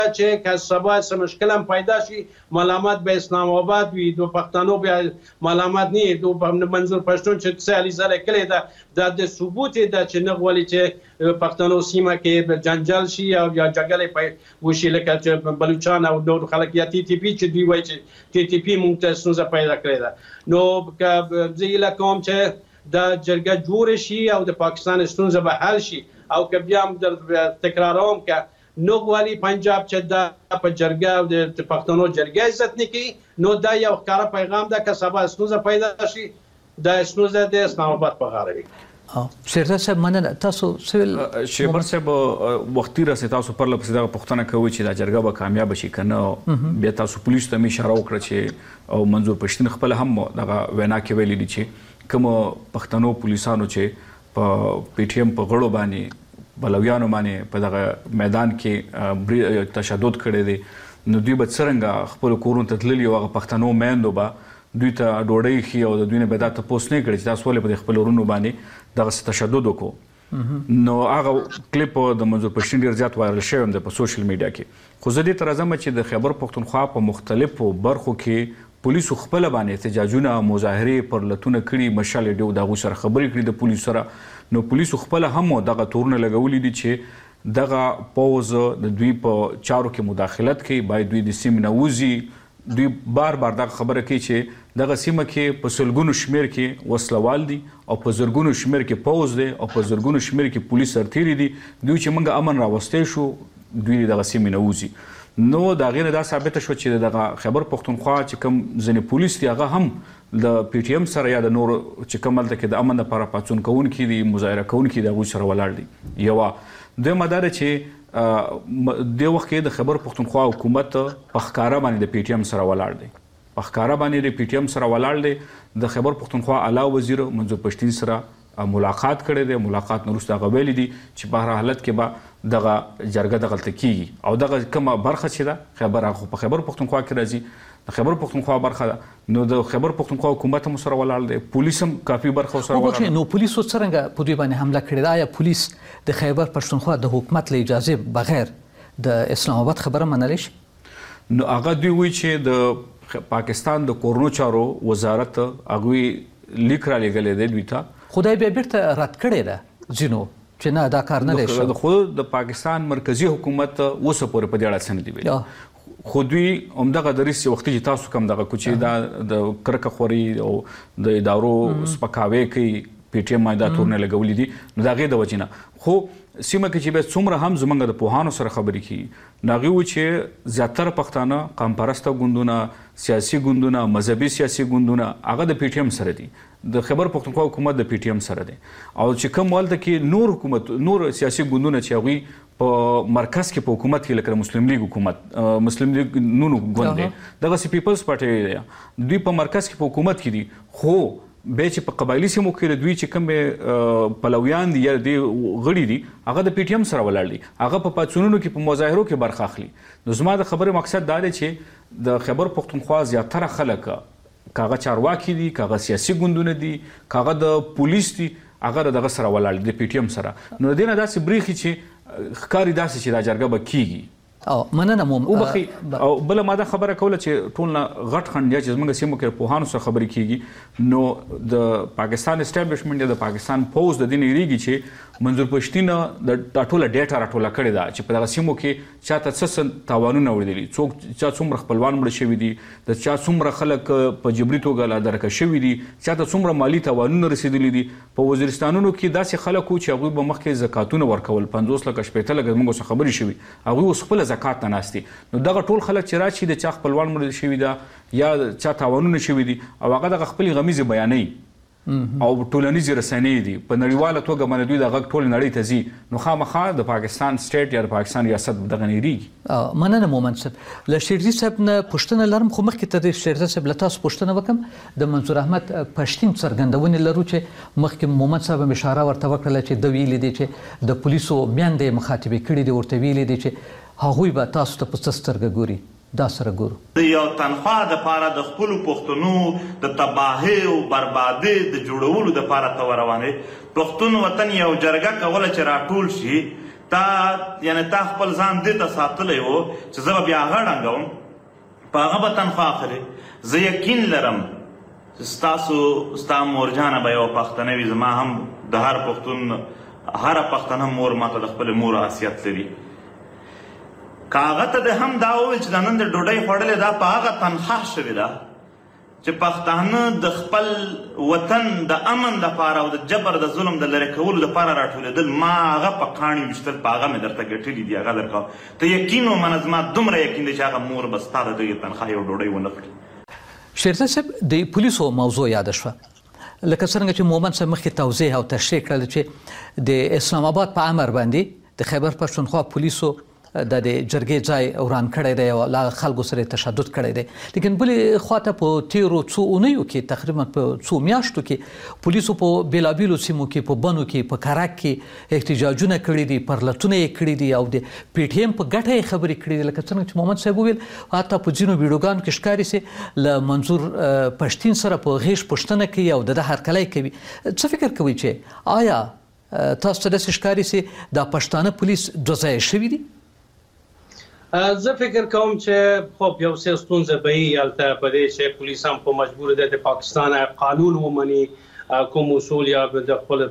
چې که سبا څه مشکل هم پیدا شي ملامت به اسلام آباد وي د پښتنو بیا ملامت نه د منظور پښتون چې څه علیزه کړې ده د ثبوت ده چې نه غواړي چې پښتنو سیمه کې جنجال شي او یا جګړې وشي لکه چې بلوچستان او نور خلک یا ټي ټي پی چې دوی وایي چې ټي ټي پی موږ ته ستونزه پیدا کړې ده نو که زه هیله کوم چې دا جرګه جوړ شي او د پاکستان ستونزه به حل شي او که بیا هم تکراروم که نو غواړي پنجاب چې دا په جرګه او د پښتنو جرګه عزت نه کوي نو دا یو ښکاره پیغام ده که سبا ستونزه پیدا شي دا ستونزه د اسلام آباد په غاړه وي. شیرزاد صاحب مننه. تاسو سویل شیبر صاحب وختي راسي تاسو پر لپاره دغه پوښتنه کوي چې دا جرګه به کامیاب شي کنه بیا تاسو پولیس ته اشاره وکړه چې او منظور پښتون خپل هم دغه وینا کې ویلي دي چې کوم پښتنو پولیسانو چې په پی ټی ایم په غړو باندې بلویانو باندې په دغه میدان کې تشدد کړی دی نو دوی به څرنګه خپل کورونو ته تللي او هغه پښتنو میندو به دوی ته ډوډۍ ښي او د دوی نه به دا تپوس نه کړي چې تاسو ولې په خپل ورونو باندې دغه تشدد وکړو نو هغه کلیپ د منظور پښتون ډېر زیات وایرل شوی دی په سوشل میډیا کې خو زه دې ته راځم چې د خیبر پښتونخوا په مختلفو برخو کې پولیسو خپل باندې احتجاجونه مظاهرې پر لتونه کړي مشال ډیو دغه سره خبرې کړي د پولیسو سره نو پولیسو خپل هم دغه تورونه لګولې دي چې دغه پوز د دوی په چارو کې مداخلت کوي باید دوی د سیمې نه وځي دوی بار دغه خبره کوي چې دغه سیمه کې په سلګونو شمیر کې وسلوال دي او په زرګونو شمیر کې پوز دي او په زرګونو شمیر کې پولیس سرتیري دي دوی چې موږ امن راوستې شو دوی دغه سیمې نه وځي نو دا غیر دا ثابت شو چې دغه خیبر پښتونخوا چې کوم ځنې پولیس دی هغه هم د پی ټی ایم سره یا د نور چې کوم دلته کې د امن لپاره پاڅون کوونکي دي مظاهره کوونکي د هغوی سره ولاړ دي یوه دویمه دا ده چې د وخت کې د خیبر پښتونخوا حکومت په ښکاره باندې د پی ټی ایم سره ولاړ دی په ښکاره باندې د پی ټی ایم سره ولاړ دی د خیبر پښتونخوا اعلی وزیر منظور پښتون سره ملاقات کړی دی ملاقات نه وروسته هغه ویلي دي چې په هر حالت کې به دغه جرګه دغلته کیږي او دغه کومه برخه چې ده په خیبر پښتونخوا کې راځي د خیبر پښتونخوا برخه ده نو د خیبر پښتونخوا حکومت هم سره ولاړ دی پولیس هم کافي برخه سره ولاړ دی نو پولیسو څرنګه په دوی باندې حمله کړې ده آیا پولیس د خیبر پښتونخوا د حکومت له اجازه بغیر د اسلام آباد خبره منلی شي نو هغه دوی وایي چې د پاکستان د کورونو چارو وزارت هغوی لیک را لېږلی دی دوی ته خدای بیا بیرته رد کړې ده ځینو چې نه دا کار نه دی شوی خو د پاکستان مرکزی حکومت اوسه پورې په دې اړه څه نه دي ویلي خو دوی همدغه دریځ وختي چې تاسو کوم دغه کوچې دا د کرکه خوري او د ادارو سپکاوی کوي پی ټی ایم باندې دا تورونه لګولي دي نو د هغې د وجې نه خو سیمه کې چې بیا څومره هم زموږ د پوهانو سره خبرې کوي نو هغوی وایي چې زیاتره پښتانه قام پرسته ګوندونه سیاسي ګوندونه مذهبي سیاسي ګوندونه هغه د پی ټی ایم سره دي د خیبر پښتونخوا حکومت د پی ټی ایم سره دی او چې کوم هلته کې نور سیاسي ګوندونه چې هغوی په مرکز کې په حکومت کې لکه مسلم لیگ حکومت مسلم لیگ نونو ګوند دی دغسې پیپلز پارټي دی دوی په مرکز کې په حکومت کې دي خو بیا چې په قبایلي سیمو کې دوی چې کوم پلویان دي یا د غړي دي هغه د پی ټی ایم سره ولاړ دي هغه په پاڅونونو کې په مظاهرو کې برخه اخلي نو زما د خبرې مقصد دا دی چې د خیبر پښتونخوا زیاتره خلک کاغه چارواکي دي کاغه سیاسي ګوندونه دي کاغه د پولیس دي هغه دغه سره ولاړ دي د پی ټی ایم سره نو د دې نه داسې بریښي چې ښکاري داسې چې دا جرګه به کیږي او مننه وبخي او بل ما دا خبره کوله چې ټول نه غټ خنډ چې زموږ سیمو کې پوهانو سره خبرې کیږي نو د پاکستان اسټابلیشمنت د پاکستان پوز د دې نه یریږي چې منظور پښتون د ټوله ډیټا راټوله کړې ده چې په دغه سیمو کې چاته څه تاوانونه وړي څوک چا څومره خپلوان مړه شوي دي د چا څومره خلک په جبري توګه لا درکه شوي دي چاته څومره مالي تاوانونه رسېدلي دي په وزیرستانونو کې داسې خلک وو چې هغوی به مخکې زکاتونه ورکول 50 لکه شپېته لکه موږ څه خبرې شوي هغوی اوس خپله زکات نه ناست دي نو دغه ټول خلک چې راشي د چا خپلوان مړه شوي ده یا چا تاوانونه شوي دي او هغه دغه خپلې غمیزې بیانوي او ټولنیزې رسنۍ دي په نړیواله توګه باندې دوی د غږ ټولې نړۍ ته ځي نو خامخا د پاکستان سټیټ یا د پاکستان ریاست دغه نه یریږي مننه مومن صاحب له شیرزي صاحب نه پوښتنه لرم خو مخکې ته د شیرزي صاحب له تاسو پوښتنه وکړم د منظور احمد پښتون څرګندونې لرو چې مخکې مومن صاحب هم اشاره ورته وکړله چې د ویلي دي چې د پولیسو میندې مخاطبې کړي دي ورته ویلي دي چې هغوی به تاسو ته په څه سترګه ګوري دا سره ګورو د یو تنخوا دپاره د خپلو پښتنو د تباهۍ او بربادۍ د جوړولو دپاره ته وروانې پښتون وطن یو جرګه کوله چې راټول شي تا خپل ځان دې ته ساتلی و چې زه به بیا هغه ډنګوم په هغه به تنخوا اخلې. زه یقین لرم چې ستا مورجانه به یوه پښتنه وي، زما هم د هر پښتون هره پښتنه مور ماته د خپلې مور حیثیت لري. که هغه ته د هم دا وویل چې دا نن د ډوډۍ خوړلې دا په هغه تنخواه شوې ده چې پښتانه د خپل وطن د امن دپاره او د جبر د ظلم د لرې کولو دپاره راټولېدل، ما هغه په کاڼي ویشتل، په هغه مې درته ګټلي دي، هغه درکوم. ته یقین ومنه زما دومره یقین دی چې هغه مور به ستا د دغې تنخواه یو ډوډۍ ونه خوري. شیرزاد صاحب د پولیسو موضوع یاده شوه، لکه څرنګه چې مومند صاحب مخکې توضیح او تشریح کړل چې د اسلام آباد په امر باندې د خیبر پښتونخوا پولیسو د جرګې ځای وران کړی دی او لا خلکو سره تشدد کړی دی. لیکن بلې خواته په تیرو څو اونیو کې تقریبا په څو میاشتو کې پولیسو په بیلابیلو سیمو کې په بنو کې په کراک کې احتجاجونه کړي دي، پرلتونه یې کړي دي او د پی ټی ایم په ګټه یې خبرې کړي دي. لکه څرنګه چې محمد صاحب وویل حتی په ځینو ویډیوګانو کې ښکاري چې له منظور پښتین سره په غیږ پوښتنه کوي او د هرکلی کوي. څه فکر کوئ چې آیا تاسو ته داسې ښکاري چې دا پښتانه پولیس دوه ځایه شوي دي؟ زه فکر کوم چې خب یو څه ستونزه به وي هلته په دې چې پولیس هم خو مجبور دی د پاکستان قانون ومني، کوم اصول یا د خپل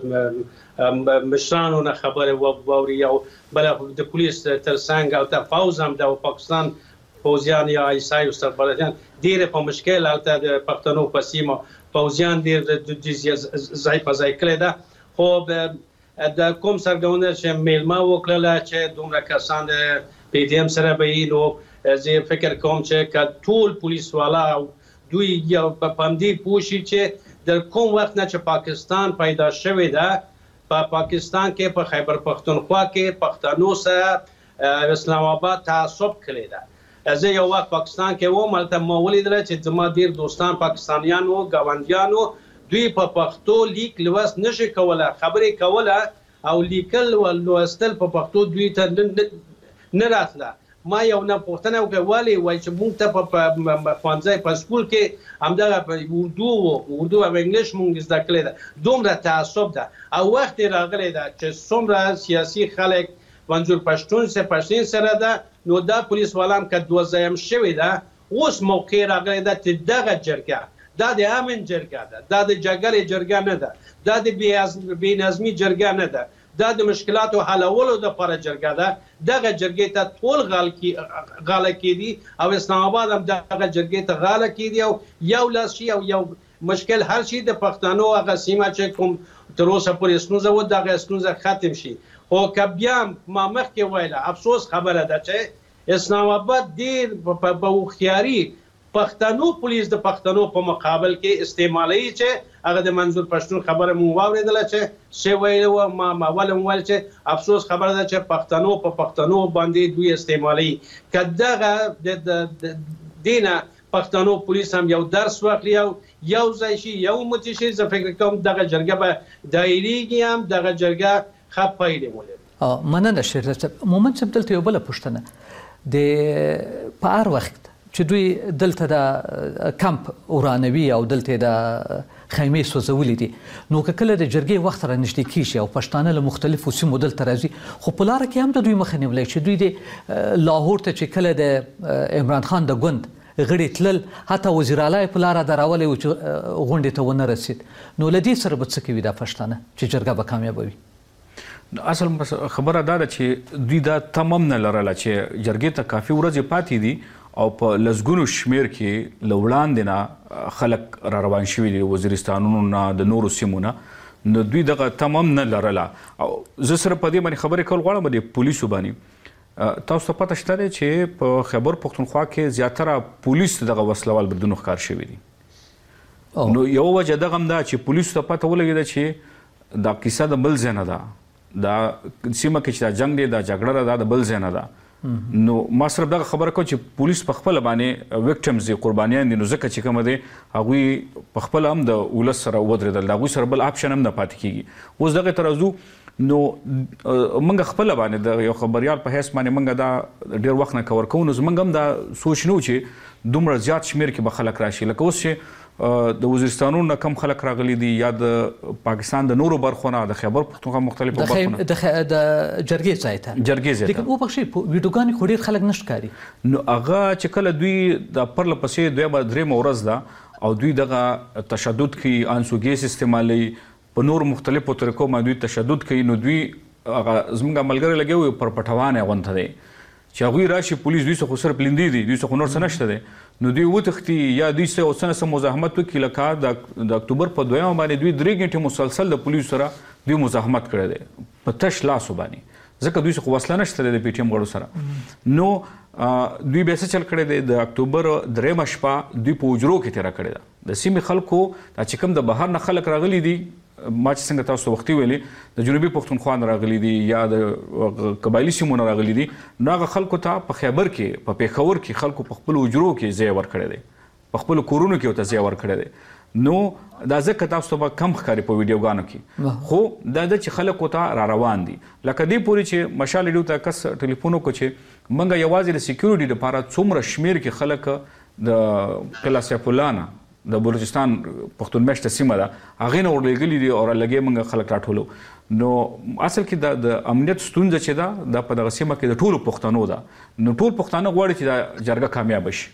مشرانو نه خبره واوري، او بله د پولیس تر څنګ او د پوځ هم د پاکستان پوځیان یا عیسایو سربلدیان ډېر په مشکل هلته د پښتنو په سیمه پوځیان ډېر ځای په ځای کړی ده. خو د کوم سرګردونه چې میلمه وکړله چې دومره کسان د پی ټی ایم سره به وي، نو زه فکر کوم چې که ټول پولیس والا دوی یو په همدې پوه شي چې د کوم وخت نه چې پاکستان پیدا شوی ده، په پاکستان کې په خیبر پښتونخوا کې پښتنو سره اسلام آباد تعصب کړی ده. زه یو وخت پاکستان کې وم، هلته ما ولیدله چې زما ډېر دوستان پاکستانیان وو، ګاونډیان وو، دوی په پښتو لیک لوست نشي کوله، خبرې کوله او لیکل او لوستل په پښتو دوی ته نه راتله. ما یو نه پوښتنه وکړه ولې، وایي چې موږ ته په ښوونځی په سکول کې همدغه اردو او انګلیش موږ زده کړې ده، دومره تعصب ده. او وخت یې راغلی ده چې څومره سیاسي خلک منظور پښتین سره ده، نو دا پولیس والا هم که دوه ځایم شوې ده، اوس موقع راغلی ده چې دغه جرګه دا د امن جرګه ده، دا د جګړې جرګه نه ده، دا د بې نظمي جرګه نه ده، دا د مشکلاتو حلولو دپاره جرګه ده. دغه جرګې ته ټول غاله کېدي او اسلام آباد هم دغه جرګې ته غاله کېدي او یو لاس شي او یو مشکل حل شي، د پښتنو هغه سیمه چې کوم تر اوسه پورې ستونزه وه دغه ستونزه ختم شي. خو که بیا ما مخکې ویله افسوس خبره ده چې اسلام آباد ډېر په هوښیاري پښتنو پولیس د پښتنو په مقابل کې استعمالوي، چې هغه د منظور پښتون خبره مو واورېدله چې څه ویلي وه. ما اول هم ویل چې افسوس خبره ده چې پښتنو په پښتنو باندې دوی استعمالوي. که دغه د دې نه پښتنو پولیس هم یو درس واخلي او یو ځای شي، یو متي شي، زه فکر کوم دغه جرګه به دایریږي، هم دغه جرګه ښه پایلې ولري. مننه شیرزاد صاحب. مومند صاحب دلته یو بله پوښتنه د په هر وخت چې دوی دلته د کمپ ورانوي او دلته د خیمې سوځولې دي، نو که کله د جرګې وخت را نږدې کېږي او پښتانه له مختلفو سیمو دلته راځي، خو په لاره کې هم د دوی مخه نیولی چې دوی د لاهور ته چې کله د عمران خان د ګوند غړي تلل، حتی وزیر اعلی په لاره دراولی و چې غونډې ته ونه رسید، نو له دې سره به څه کوي دا پښتانه چې جرګه به کامیابه وي؟ اصل خبره دا ده چې دوی دا تمام نه لرله چې جرګې ته کافي ورځې پاتې دي او په لسګونو شمیر کې له وړاندې نه خلک را روان شوي دي، وزیرستانونو نه د نورو سیمو نه، نو دوی دغه تمام نه لرله. او زه سره په دې باندې خبرې کول غواړم د پولیسو باندې. تاسو ته پته شته دی چې په خیبر پښتونخوا کې زیاتره پولیس دغه وسلوال بریدونو ښکار شوي دي. نو یوه وجه دغه هم ده چې پولیسو ته پته ولګېده چې دا کیسه د بل ځای نه ده، دا سیمه کې چې دا جنګ دی، دا جګړه ده، دا د بل ځای نه ده. نو ما صرف دغه خبره کوم چې پولیس په خپله باندې ویکټمز دي، قربانیان دي، نو ځکه چې کومه دی هغوی په خپله هم د ولس سره ودرېدل، د هغوی سره بل آپشن هم نه پاتې کېږي. اوس دغې ته راځو، نو موږ خپله باندې د یو خبریال په حیث باندې موږ دا ډېر وخت نه کور کوو، نو زموږ هم دا سوچ نه و چې دومره زیات شمېر کې به خلک راشي. لکه اوس چې د وزیرستانونو کم خلک راغلي دي یا د پاکستان د نورو برخو نه د خیبر پښتونخوا مختلفو برخو نه د جرګې ځای ته لیکن وبخښئ ویډیوګانې خو ډېر خلک نه ښکاري نو هغه چې کله دوی د پرله پسې دویمه درېیمه ورځ ده او دوی دغه تشدد کوي انسوګیس استعمالوي په نور مختلفو طریقو باندې دوی تشدد کوي نو دوی هغه زموږ ملګري لګوي پر پټوانې غونته دی چې هغوی راشي پولیس دوی څخه صرف لیندې دي دوی څخه نور څه نشته دی نو دوی وتښتي یا دوی څه مزاحمت وکړي لکه د اکتوبر په 2 باندې دوی 3 غنټې مسلسل د پولیسو سره دوی مزاحمت کړی دی په تش لاسو باندې ځکه دوی څخه وسله نشته دی د پی ټي ایم غړو سره نو دوی بیا څه چل کړی دی د اکتوبر 3 شپه دوی په حجرو کې تېره کړې ده د سیمې خلکو دا چې کوم د بهر نه خلک راغلي دي ما چې څنګه تاسو وختي ویلې د جنوبي پښتونخوا نه راغلي دي یا د قبایلي سیمو نه راغلي دي نو هغه خلکو ته په خیبر کې په پېښور کې خلکو په خپلو حجرو کې ځای ورکړی دی په خپلو کورونو کې ورته ځای ورکړی دی نو دا ځکه تاسو ته به کم ښکاري په ویډیوګانو کې خو دا ده چې خلکو ته را روان دي لکه دې پورې چې مشال ریډیو ته کس ټلیفون وکړو چې موږ یوازې د سیکیورټي لپاره څومره شمېر کې خلک د قلعه سیف الله نه د بلوچستان پښتون مېشته سیمه ده هغې نه ورلېږلي دي او لږې موږ خلک راټولو نو اصل کې د امنیت ستونزه چې ده دا په دغه سیمه کې د ټولو پښتنو ده نو ټول پښتانه غواړي چې دا جرګه کامیابه شي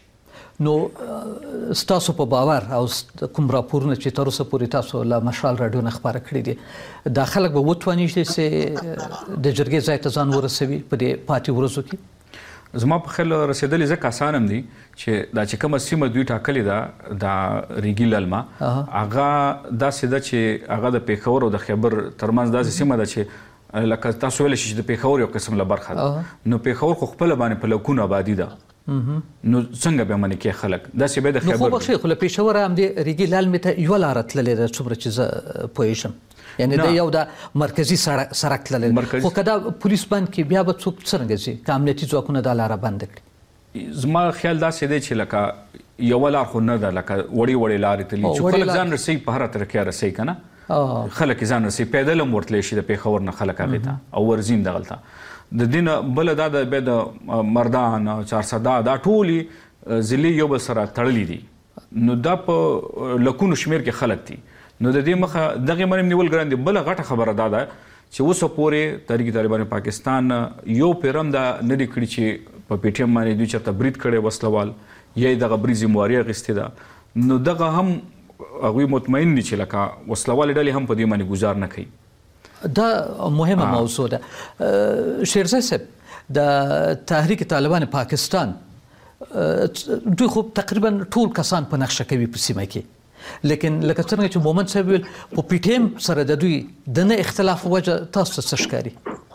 نو ستاسو په باور او کوم راپورونه چې تر اوسه پورې تاسو له مشال راډیو نه خبره کړې دي دا خلک به وتواني چې د جرګې ځای ته ځان ورسوي په دې پاتې ورځو کې زما په خیال رسېدلې ځکه اسانه هم دي چې دا چې کومه سیمه دوی ټاکلې ده د ریګي للمه هغه داسې ده چې هغه د پېښور او د خیبر ترمنځ داسې سیمه ده چې لکه تاسو ویلی شئ چې د پېښور یو قسم له برخه ده نو پېښور خو خپله باندې په لکونو آبادي ده نو څنګه به منې کې خلک داسې به د خیبر نو خو بخښئ خو له پېښوره همدې ریګي للمې ته یوه لاره تللې ده څومره چې زه پوهېږم یعنی دا یو د مرکزي سړک تللی خو که دا پولیس بند کړي بیا به څوک څرنګه ځي که امنیتي ځواکونه دا لاره بنده کړي زما خیال داسې دی چې لکه یوه لار خو نه ده لکه وړې لارې تلي چې خلک ځان رسوي په هره طریقه رسوي که نه خلک یې ځان رسوي پیدل هم ورتلی شي د پېښور نه خلک هغې ته او ورځي هم دغلته د دې نه بله دا د بیا د مردان چارسده دا ټولې ضلعې یو بل سره تړلي دي نو دا په لکونو شمېر کې خلک دي نو د دې مخه دغې منې نیول ګران دي بله غټه خبره دا ده چې اوسه پورې تحریک طالبان پاکستان یو پیرم دا نه دي کړي چې په پی ټي ایم باندې دوی چېرته برید کړی وسلوال یا یې دغه برید ذمهواري اخیستې ده نو دغه هم هغوی مطمئن دي چې لکه وسلوالې ډلې هم په دې باندې ګزار نه کوي دا مهمه موضوع ده شیرزی صاحب د تحریک طالبان پاکستان دوی خو تقریبا ټول کسان په نقشه کوي په سیمه کې لیکن لکه څنګه چې مومند صاحب ویل په پی ټي ایم سره د دوی د نه اختلاف وجه تاسو ته څه ښکاري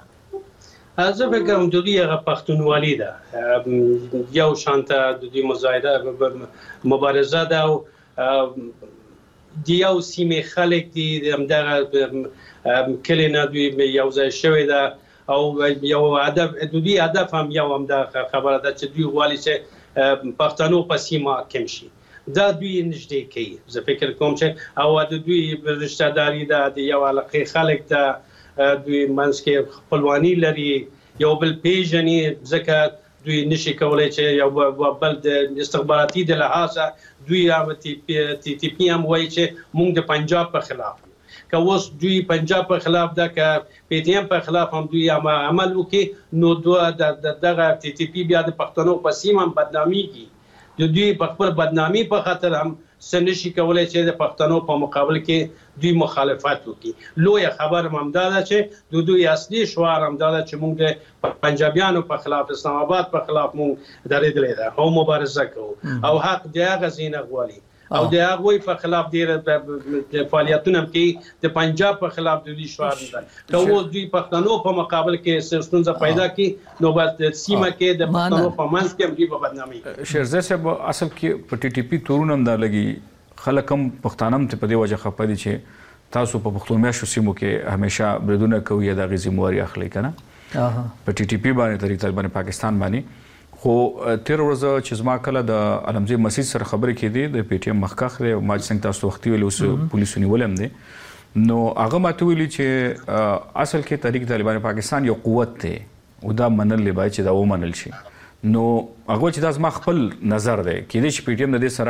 زه فکر کوم د دوی هغه پښتونولي ده یو شانته د دوی مظاهره مبارزه ده او د یو سیمې خلک دي همدغه کلي نه دوی یو ځای شوي ده او یو هدف د دوی هدف هم یو همدغه خبره ده چې دوی غواړي چې پښتنو په سیمه کم شي دا دوی نږدې کوي زه فکر کوم چې او د دوی رشته داري ده د یو علاقې خلک ته دوی منځ کې خپلواني لري یو بل پیژني ځکه دوی نشي کولی چې یو بل د استخباراتي د لحاظه دوی هم تی پی هم وایي چې موږ د پنجاب په خلاف که اوس دوی پنجاب په خلاف ده که پی ټي ایم په خلاف هم دوی عمل وکړي نو دغه تی پی بیا د پښتنو په سیمه هم بدنامېږي د دوی په خپل بدنامي په خاطر هم څه نشي کولی چې د پښتنو په مقابل کې دوی مخالفت وکړي لویه خبره هم همدا ده چې د دوی اصلي شعار همدا ده چې موږ د پنجابیانو په خلاف اسلام آباد په خلاف موږ درېدلی ده او مبارزه کوو او حق د هغه ځای نه غواړي او د هغوی په خلاف ډېر فعالیتونه هم کوي د پنجاب په خلاف د دوی شعار ده که اوس دوی پښتنو په مقابل کې ستونزه پیدا کړي نو بس د سیمه کې د پښتنو په منځ کې هم دوی به بدنامي شیرزی صاحب اصل کې په ټي ټي پي تورونه هم دا لګي خلک هم پښتانه هم په دې وجه خفه دي چې تاسو په پښتون میاشتو سیمو کې همیشه بریدونه کوئ یا د هغې ذمهواري اخلئ که نه په ټي ټي پي باندې تحریک طالبان پاکستان باندې خو تیر ورځ چې زما کله د علمزی مسجد سره خبرې کېدې د پی ټي ایم مخکښ دی ما چې څنګه تاسو وختي ویلي اوس پولیسو نیولی هم دی نو هغه ماته ویلي چې اصل کې تحریک طالبان پاکستان یو قوت دی او دا منلی باید چې دا ومنل شي نو هغه چې دا زما خپل نظر دی کېدای شي پی ټي ایم د دې سره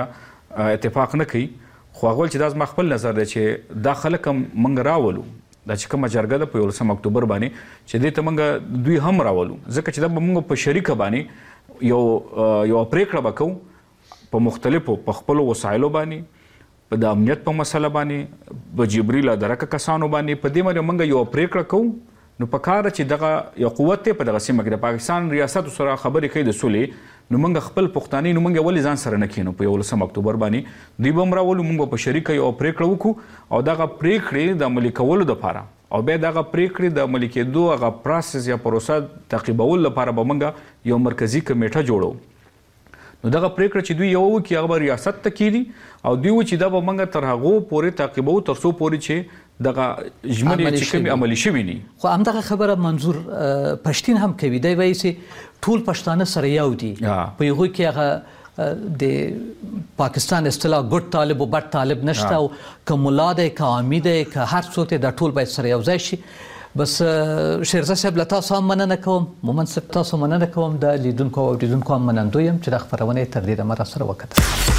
اتفاق نه کوي خو هغه چې دا زما خپل نظر دی چې دا خلک هم موږ راولو دا چې کومه جرګه ده په 11 اکتوبر باندې چې دې ته موږ دوی هم راولو ځکه چې دا به موږ په شریکه باندې یو پریکړه به کوو په مختلفو په خپلو وسایلو باندې په د امنیت په مسله باندې په جبري لا درکه کسانو باندې په دې باندې موږ یو پریکړه کوو نو په کار چې دغه یو قوت په دغه سیمه کې د پاکستان ریاست سره خبرې کوي د سولې نو موږ خپل پښتاني نو موږ ولې ځان سره نه کینو په 11 اکتوبر باندې دوی به هم راولو موږ په شریکه یو پریکړه وکړو او دغه پریکړې د عملي کولو دپاره او بیا دغه پریکړې د عملي کېدو هغه پروسس یا پروسه تعقیبولو لپاره به موږ یو مرکزي کمیټه جوړو نو دغه پریکړه چې دوی یو وکړي هغه به ریاست ته کېږي او دوی چې دا به موږ تر هغو پورې تعقیبو تر څو پورې چې دغه ژمنې چې کومې عملي شوي دي خو همدغه خبره منظور پښتين هم کوي دی وایي چې ټول پښتانه سره یو دي په یوه کې هغه د پاکستان اصطلاح ګډ طالب او بد طالب نشته او کوملا دی کامي دی که هر څوک د ټول باید سره یو ځای شي بس شیرزاد صاحب له تاسو هم مننه کوم مومن صاحب تاسو مننه کوم د لیدونکو او اوریدونکو هم منندوی یم چې د خبرونه تر دې دمه را سره وکړه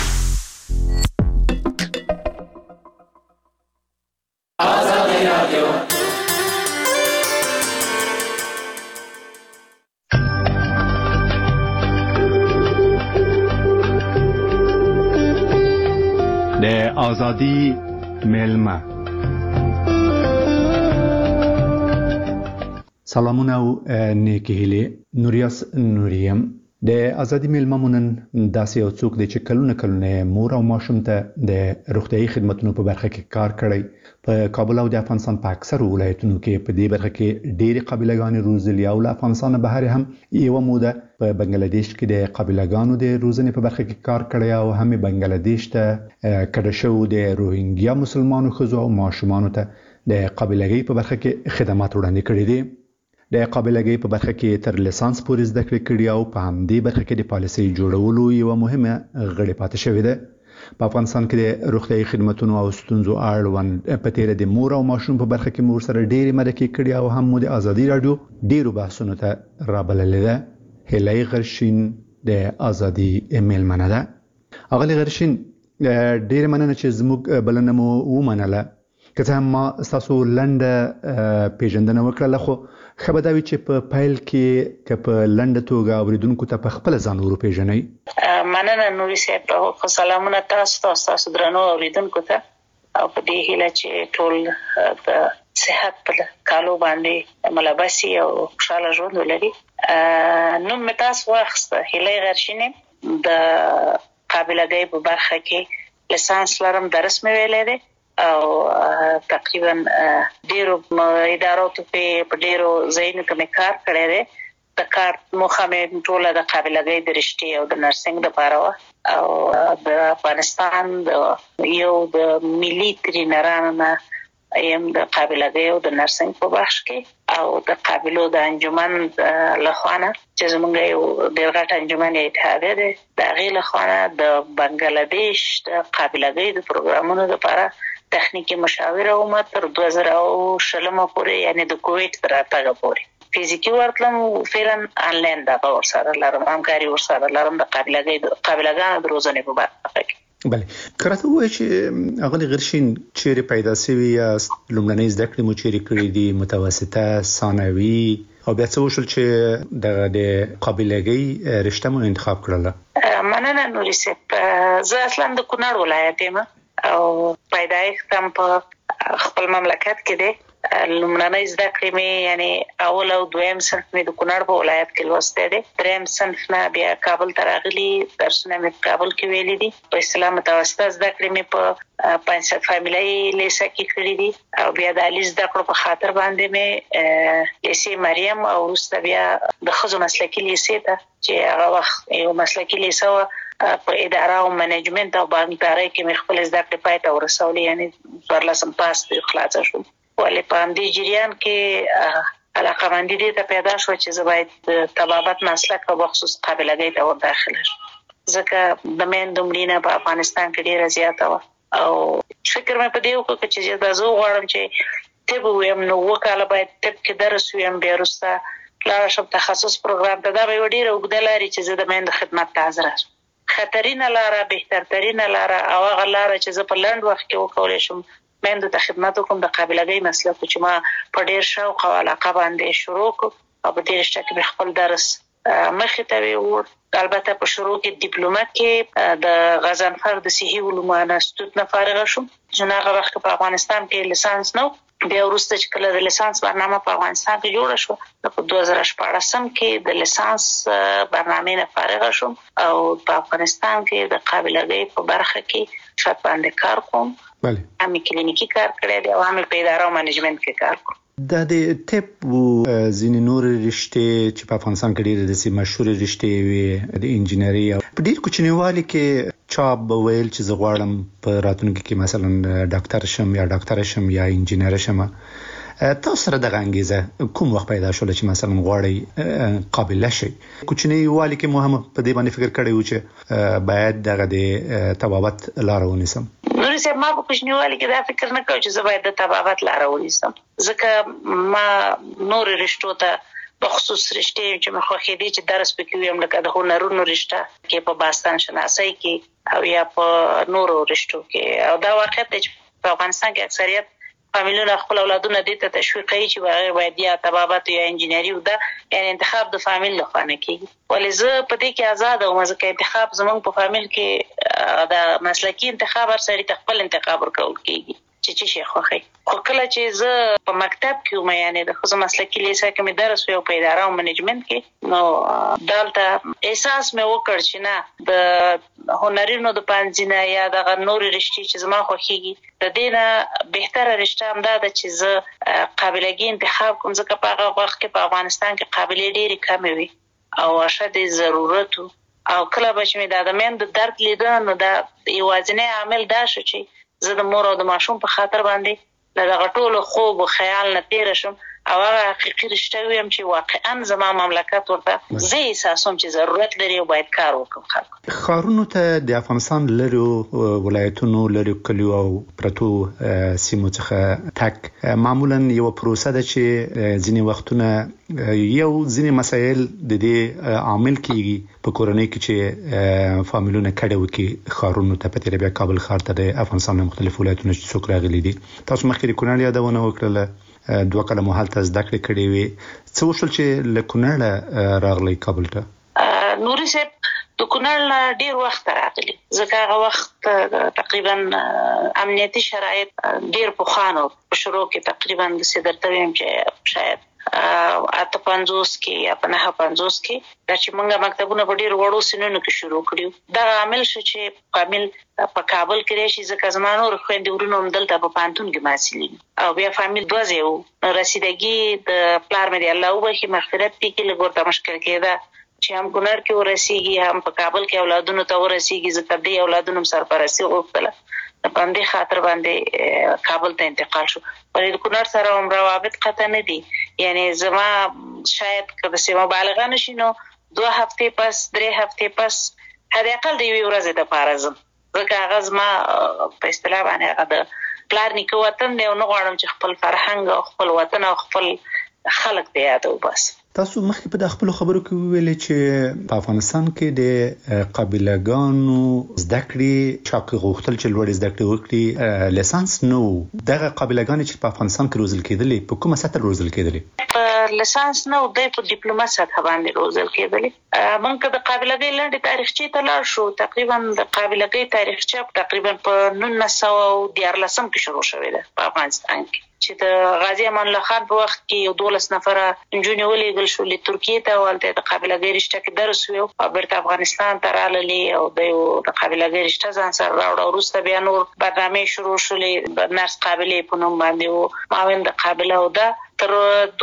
آزادی میلمه سلامونه او نیکی هیلې نوریاس نوریم د ازادي میلمه مونن داسې یو څوک دی چې کلونه مور او ماشوم ته د روغتیايي خدماتو په برخه کې کار کړی په کابل او د افغانستان په اکثر ولایتونو کې په دې برخه کې ډېری قبیلهګانې روزلي او له افغانستان بهر هم یو موده په بنگلاديش کې د قبیلهګانو د روزنې په برخه کې کار کړی او هم بنگلاديش ته کډه شو د روهینګیا مسلمانانو ښځو او ماشومانو ته د قبیلګۍ په برخه کې خدمات وړاندې کړي دي د قبیلګۍ په برخه کې تر لیسانس پورې زده کړې کړي او په همدې برخه کې د پالیسۍ جوړولو یو مهمه غړې پاتې شوې ده په افغانستان کې د روغتیايي خدماتو او ستونزو اړوند په تیر د مور او ماشوم په برخه کې مور سره ډېری مرکې کړي او هم د ازادي رادیو ډېرو بحثونو ته رابللې ده هلای غرشین د ازادي میلمنه ده اغلی غرشین ډېر مننه چې زموږ بلنه مو ومنله که څه هم ما ستاسو لنډه پیژندنه وکړله خو ښه به دا وي چې په پیل کې که په لنډه توګه اوریدونکو ته په خپله ځان وروپېژنئ. مننه نوري صاحب خو سلامونه تاسو ته ستاسو درنو اوریدونکو ته او په دې هیله چې ټول د صحت په کالو باندې ملابسي او خوشاله ژوند ولري. نوم مې تاسو واخیسته هیلۍ غرشین د قابلګۍ په برخه کې لیسانس لرم درس مې ویلی دی او تقریبا ډیرو ادارو په ډیرو ځایونو کې کار کړی دی د کار موخه مې ټوله د قابلګۍ د رشتې او د نرسنګ لپاره او د افغانستان د یو د ملي ټرینرانو نه ایم د قابلګۍ او د نرسنګ په بخش کې او د قابلو د انجمن لخوانه چې زمونږ یو ډېر غټ انجمن اتحادیه دی د هغې لخوانه د بنگلاديش د قابلګۍ د پروګرامونو لپاره تخنیکی مشاوره ومه تر 2020 پورې یعنی د کووید تر راتګه پورې فزیکی ورتلم فعلا آنلاین دا ورسره لرم همکاري ورسره لرم د قابلګانو د روزنې په برخه کې. بله کراته وایي چې اغلی غرشین چیرې پیدا سوي یا لومړنۍ زده کړې مو چیرې کړې دي متوسطه ثانوي او بیا څه وشول چې د قابلګۍ رشته مو انتخاب کړله؟ مننه نوري صاحب زه اصلا د کونړ ولایت یم او پیدایښت هم په خپل مملکت کې دی. لومړنۍ زده کړې مې یعنی اول او دویم صنف مې د کونړ په ولایت کې لوستی دی. دریم صنف نه بیا کابل ته راغلي درسونه مې کابل کې ویلي دي. په اصطلاح متوسطه زده کړې مې په 500 فامیلۍ لیسه کې کړي دي او بیا د عالي زده کړو په خاطر باندې مې لیسې مریم او وروسته بیا د ښځو مسلکي لیسې ته چې هغه وخت یو مسلکي لیسه وه په اداره او منیجمنت او بانکدارۍ کې مې خپل زده کړې پای ته ورسولې یعنی 14 پاس خلاصه شوم. ولې په همدې جریان کې علاقه‌مندي دې ته پیدا شوه چې زه باید د طبابت مسلک په بخصوص قابلګۍ ته ور-داخله شم ځکه د میندو مړینه په افغانستان کې ډېره زیاته وه او فکر مې په دې وکړ چې دا زه غواړم چې طب ویم نو 2 کاله باید طب کې درس ویم بیا وروسته لاړه شم تخصص پروګرام ته. دا به یوه ډېره اوږده لارې چې زه د میندو خدمت ته حاضره شم. خطرینه لاره، بهترترینه لاره او هغه لاره چې زه په لنډ وخت کې وکولای شم مېندو ته خدمت وکړم د قابلګۍ مسلک چې ما په ډېر شوق او علاقه باندې شروع کړ او په دې رشته کې خپل درس مخې ته وړ. البته په شروع کې ډیپلومه کې د غزنفر د صحي علومو انستیتوت نه فارغ شوم چې هغه وخت په افغانستان کې لیسانس نو. بیا وروسته چې کله د لیسانس برنامه په افغانستان کې جوړه شو په 2014 کې د لیسانس برنامه نه فارغ شوم او په افغانستان کې د قابلګۍ په برخه کې شات باندې کار کوم. بله همي کلینیکی کار کړی دی او همي په اداره او منیجمنت کې کار کوم. د طب ځینې نور رشتې چې په افغانستان کې ډېرې د مشهور رشتې وي د انجینری په ډېر کوچنیوالي کې چا به ویل چې زه غواړم په راتلونکي کې مثلا ډاکټر شم یا ډاکټر شم یا انجینر شم. تاسو سره دغه انګیزه کوم وخت پیدا شول چې مثلا غواړئ قابل شئ؟ کوچنیوالي کې مو هم په دې باندې فکر کړی و چې باید دغه د طبابت لار ونیسم؟ نور سه ما په کوچنیوالي کې دا فکر نه کوم چې زه باید د طبابت لار ونیسم، ځکه ما نور رشتو ته بخصوص رشتې چې مخه دي چې درس پکې ویم لکه د هنرونو رشته کې په باستان شناسۍ کې او یا په نورو رشتو کې. او دا واقعیت چې په افغانستان کې اکثریت فامیلونه خپل اولادونه دې ته تشویق کوي چې باید یا طبابت یا انجینری ودا، یعنی انتخاب د فامیل له خوا نه کیږي. ولې زه په دې کې آزاد او ځکه انتخاب زمونږ په فامیل کې د مسلکی انتخاب هر سړي خپل انتخاب ورکول کیږي چې شي خوخي. خو کله چې زه په مکتب کې وم، یعنی د خصوص مسلکی لیسه کې مې درس ویو په اداره او منیجمنت کې، نو دالته احساس مې وکړ چې نه د هنرونو د پانځینه یا د نور رشتې چې زما خوخيږي د دینه بهتره رشته هم دا چې زه قابلګي انتخاب کوم، ځکه په هغه وخت کې په افغانستان کې قابلیت ډېری کم وي او اشد ضرورت او کله به چې مې د مېند درد لیدل نو دا یوازینی عامل دا شو چې زه د مور او د ماشوم په خاطر باندې لږه ټول خوب او خیال نه تیر شم او هغه حقیقي رشته ویم چې واقعا زما مملکت ورته زه احساسوم چې ضرورت لري او باید کار وکړم. خارونو ته د افغانستان لرو ولایتونو لرو کلیو او پرتو سیمو څخه تک معمولا یو پروسه ده چې ځینې وختونه یو ځینې مسایل د دې عامل کیږي په کورنۍ کې چې فامیلونه کډه وکي خارونو ته په تیر بیا کابل ښار ته د افغانستان مختلف ولایتونو چې څوک راغلي دي. تاسو مخکې کونړ یادونه وکړه، 2 کاله مو هلته زده کړې کړې وي، څه وشول چې له کونړ راغلی کابل ته؟ نوري صاحب د کونړ ډیر وخت راغلی، ځکه هغه وخت تقریبا امنیتي شرایط ډیر پوخانو په شروع کې تقریبا د سیدرته ویم چې شاید 58 کې یا 59 کې چې موږ مکتبونه په ډیر وړو سنونو کې شروع کړیو. دا عامل شو چې فامیل په کابل کې راشي، ځکه زمانو خويندې ورونو هم دلته په پانتون کې ماسلین او بیا فامیل دوزیو رسیدګي د پلار مې الله وبخي مغفرت پکې لګورته مشکل کېده چې هم کونړ کې ورسیږي هم په کابل کې اولادونو ته ورسیږي، ځکه دې اولادونو سرپرستی غوښتله باندې خاطر باندې کابل ته انتقال شو. ولې د کونړ سره هم روابط قطع نه دي، یعنی زما شاید کله چې مبالغه نشینو 2 هفته پس 3 هفته پس هدا اقل دی ورځې د پارزم، ځکه هغه زما په اصطلاح باندې هغه د پلار نیکه وطن دی او نه غواړم چې خپل فرهنګ او خپل وطن او خپل خلک دی یادو. بس تاسو مخکې په خپل خبرو کې ویلې چې په افغانستان کې د قابلګانو زده کړې چاکه غوښتل چې لوړ زده کړې وکړي لیسانس نو دغه قابلګان چې په افغانستان کې روزل کېدلې په کومه سطح روزل کېدلې؟ لیسانس نو د ډیپلوما سطح باندې روزل کېدلې. موږ د قابلګۍ لاندې تاریخچه ته لاړ شو، تقریبا د قابلګۍ تاریخچه تقریبا په 1914 کې شروع شوې ده په افغانستان کې، چې د غازی امان الله خان په وخت کې یو 12 نفره نجونې ولېږل شولې ترکیه ته، ولته د قابلګۍ رشته کې درس ویو او بیرته افغانستان ته راغلي او د قابلګۍ رشته ځان سره راوړ. وروسته بیا نور برنامه شروع شولې، نرس قابلې په نوم باندې او معاون د قابله او دا تر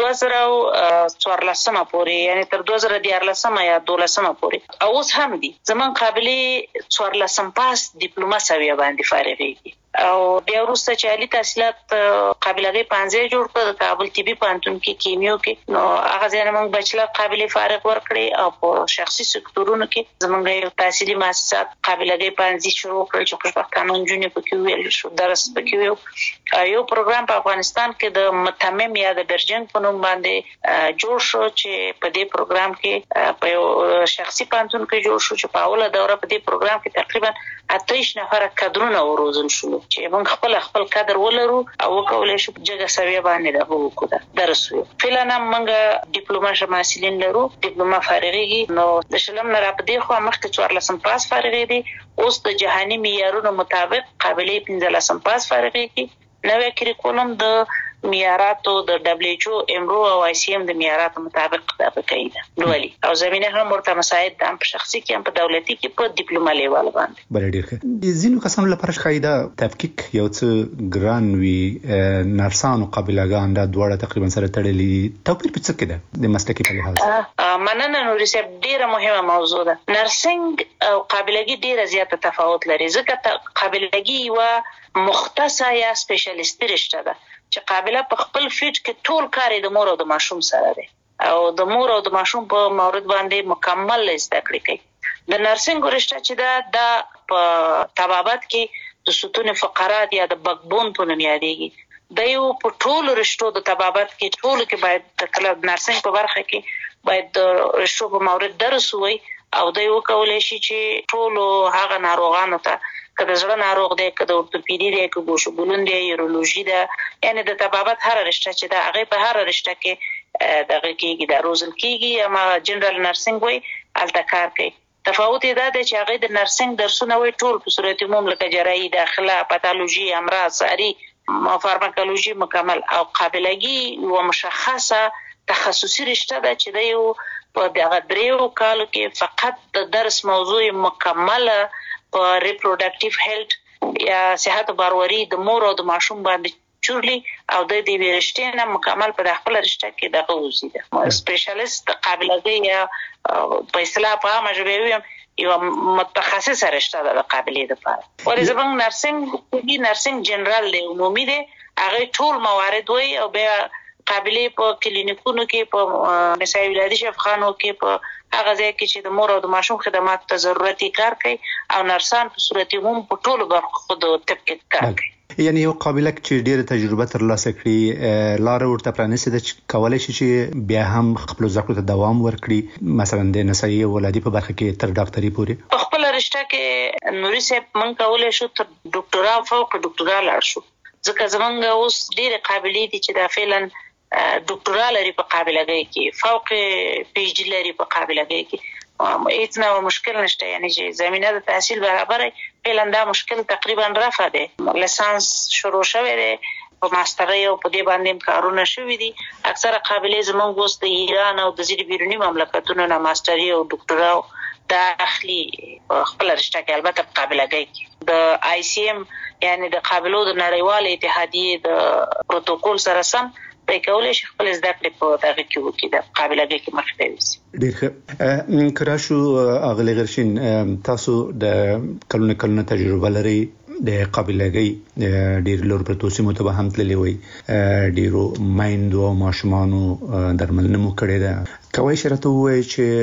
2014 پورې، یعنی تر 2014 یا 12 پورې اوس هم دي. زمون قابلې 14 پاس ډیپلوما سویه باندې فارغېږي او بیا وروسته چې عالی تحصیلات قابلګۍ پانځه جوړ کړ د کابل طبي پوهنتون کې کیمیو کې، نو هغه ځای موږ بچلر قابل فارغ ورکړي او په شخصي سکتورونو کې زموږ یو تحصیلي مؤسسات قابلګۍ پانځه شروع کړل چې خوشبختانه نجونې پکې ویل شو درس پکې ویو. یو پروګرام په افغانستان کې د متمم یا د برجن په نوم باندې جوړ شو چې په دې پروګرام کې په یو شخصي پوهنتون کې جوړ شو چې په اوله دوره په دې پروګرام کې تقریبا 28 نفر کادرونه وروزل شو چې موږ خپل کادر ولرو او وکولای شو جګه سویه باندې دغه وکړو درس وو. فعلا موږ ډیپلوما شماسلین لرو، ډیپلوما فارغي، نو د شلم نه را پدې خو مخکې 14 پاس فارغي دي، اوس د جهاني معیارونو مطابق قابلې 15 پاس فارغي کې نوې کریکولم د معیاراتو د WHO امرو او ICM د معیاراتو مطابق دا پکې لولي او زمينه هم ورته مساعد د په شخصي کې هم په دولتي کې په ډیپلوما لیول باندې بل ډیر ښه. ځینو کسانو لپاره قاعده تفکیک یو څه ګران وی، نرسانو قابلګان دا دواړه تقریبا سره تړلي، توپیر په څه کې ده د مسلکي په لحاظ؟ مننه نوري صاحب، ډیره مهمه موضوع ده. نرسنګ او قابلګي ډیره زیاته تفاوت لري، ځکه قابلګي یو مختصه یا سپیشلیسټي رشته ده چې قابله په خپل فیلډ کې ټول کار د مور او د ماشوم سره دی او د مور او د ماشوم په مورد باندې مکمل زده کړې کوي. د نرسنګ رشته چې دا په طبابت کې د ستون فقرات یا د بکبون په نوم یادېږي، د یو په ټول رشتو د طبابت کې ټول کې باید د کله نرسنګ په برخه کې باید د رشتو په مورد درس وي او د یو کولای شي چې ټول هغه ناروغانو ته کله زړه ناروغ دی، کله اورتوپیدي دی، کله ګوشوګولون دی، یورولوژي ده، یعنی د طبابت هر رشته چې دا هغه په هر رشته کې دغه کېږي د روزل کېږي، اما جنرال نرسنګ وي الته کار کوي. تفاوت دا دی چې هغه د نرسنګ درسونه وي ټول په صورت عموم لکه جراحي، داخله، پاتولوژي، امراض، ساري، فارماکولوژي مکمل، او قابلګي و مشخصه تخصصي رشته ده چې د یو په دغه دریو کالو کې فقط د درس موضوع مکمله په ریپروډکټیو هیلث یا صحت باروری د مور او د ماشوم باندې چورلی او د دې ورشتې نه مکمل په خپل رشته کې دغه وزیده سپیشلیست قابلګي یا په اصطلاح په عامه ژبه ویم یو متخصص رشته ده د قابلیت لپاره. ولې زموږ نرسنګ جنرال دی، عمومي دی، هغه ټول موارد وي او بیا قابلې په کلینیکونو کې په مسای ولادي شفاخانو کې په هغه ځای کې چې د مور او د ماشوم خدمات ته ضرورتي کار کوي او نرسان په صورت عموم په ټولو برخو خود تفکیک کار کوي. یعنی یو قابلیت چې ډیره تجربه ترلاسه کړي لار ورته پرانیسي د کولای شي چې بیا هم خپل زده کړو ته دوام ورکړي، مثلا د نسایي ولادي په برخه کې تر ډاکټري پورې په خپل رشته کې نوري صاحب مونږ کولای شو تر ډاکټرا فوق ډاکټرا لاړ شو، ځکه زمونږ اوس ډیره قابلیت دي چې دا فعلا ډاکټرا لري په قابلګۍ کې، فوق پی ایچ ډی لري په قابلګۍ کې، هیڅ نه مشکل نشته، یعنی چې زمينه د تحصیل برابر فعلا دا مشکل تقریبا رفع دی. لیسانس شروع شوی دی، په ماسترۍ او په دې باندې کارونه شوي دي. اکثره قابلې زموږ اوس د ایران او د ځینې بیروني مملکتونو نه ماستري او ډاکټرا داخلي خپل رشته کې البته په قابلګۍ کې د ICM یعنی د قابلو د نړیوال اتحادیې د پروتوکول سره سم په کولای شي خپل زده کړې په دغه کې وکړي د قابلګۍ کې مخته وي. ډیر ښه. کراشو اغلی غرشین، تاسو د کلونه تجربه لري د قابلګۍ ډیر لور پروتو سیمو ته هم تللی وي، ډیرو مایندو او ماشومانو درملنه مو کړې ده، کوي شرط وای